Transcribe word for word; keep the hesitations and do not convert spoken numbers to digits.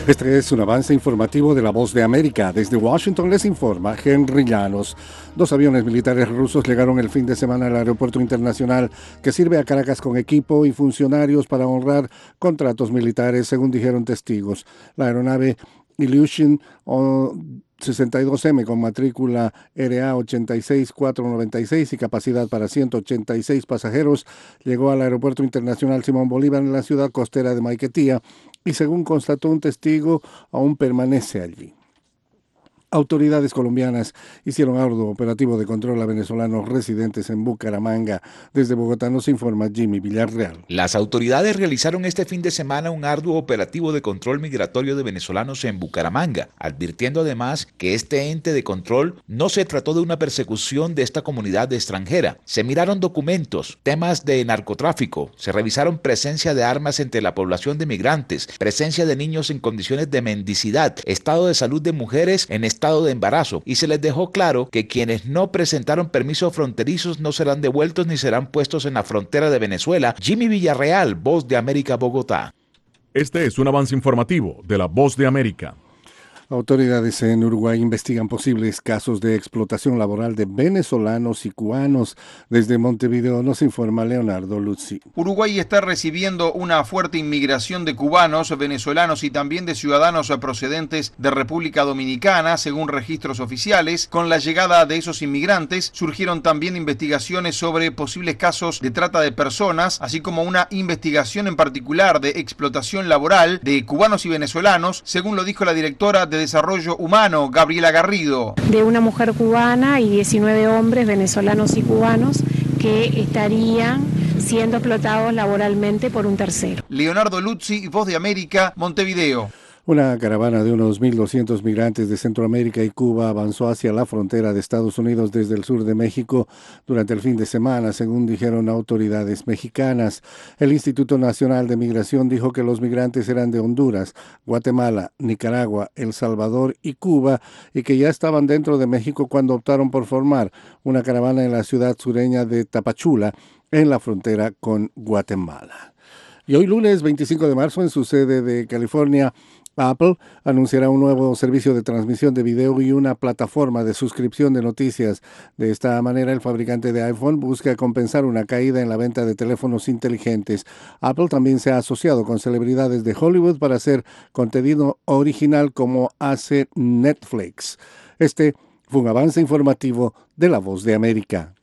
Este es un avance informativo de La Voz de América. Desde Washington les informa Henry Llanos. Dos aviones militares rusos llegaron el fin de semana al aeropuerto internacional que sirve a Caracas con equipo y funcionarios para honrar contratos militares, según dijeron testigos. La aeronave Ilyushin sesenta y dos eme con matrícula R A ochenta y seis mil cuatrocientos noventa y seis y capacidad para ciento ochenta y seis pasajeros llegó al aeropuerto internacional Simón Bolívar en la ciudad costera de Maiquetía y, según constató un testigo, aún permanece allí. Autoridades colombianas hicieron arduo operativo de control a venezolanos residentes en Bucaramanga. Desde Bogotá nos informa Jimmy Villarreal. Las autoridades realizaron este fin de semana un arduo operativo de control migratorio de venezolanos en Bucaramanga, advirtiendo además que este ente de control no se trató de una persecución de esta comunidad extranjera. Se miraron documentos, temas de narcotráfico, se revisaron presencia de armas entre la población de migrantes, presencia de niños en condiciones de mendicidad, estado de salud de mujeres en estado de embarazo, y se les dejó claro que quienes no presentaron permisos fronterizos no serán devueltos ni serán puestos en la frontera de Venezuela. Jimmy Villarreal, Voz de América, Bogotá. Este es un avance informativo de la Voz de América. Autoridades en Uruguay investigan posibles casos de explotación laboral de venezolanos y cubanos. Desde Montevideo nos informa Leonardo Luzzi. Uruguay está recibiendo una fuerte inmigración de cubanos, venezolanos y también de ciudadanos procedentes de República Dominicana, según registros oficiales. Con la llegada de esos inmigrantes surgieron también investigaciones sobre posibles casos de trata de personas, así como una investigación en particular de explotación laboral de cubanos y venezolanos, según lo dijo la directora de Desarrollo Humano, Gabriela Garrido. De una mujer cubana y diecinueve hombres venezolanos y cubanos que estarían siendo explotados laboralmente por un tercero. Leonardo Luzzi, Voz de América, Montevideo. Una caravana de unos mil doscientos migrantes de Centroamérica y Cuba avanzó hacia la frontera de Estados Unidos desde el sur de México durante el fin de semana, según dijeron autoridades mexicanas. El Instituto Nacional de Migración dijo que los migrantes eran de Honduras, Guatemala, Nicaragua, El Salvador y Cuba, y que ya estaban dentro de México cuando optaron por formar una caravana en la ciudad sureña de Tapachula, en la frontera con Guatemala. Y hoy lunes veinticinco de marzo, en su sede de California, Apple anunciará un nuevo servicio de transmisión de video y una plataforma de suscripción de noticias. De esta manera, el fabricante de iPhone busca compensar una caída en la venta de teléfonos inteligentes. Apple también se ha asociado con celebridades de Hollywood para hacer contenido original como hace Netflix. Este fue un avance informativo de La Voz de América.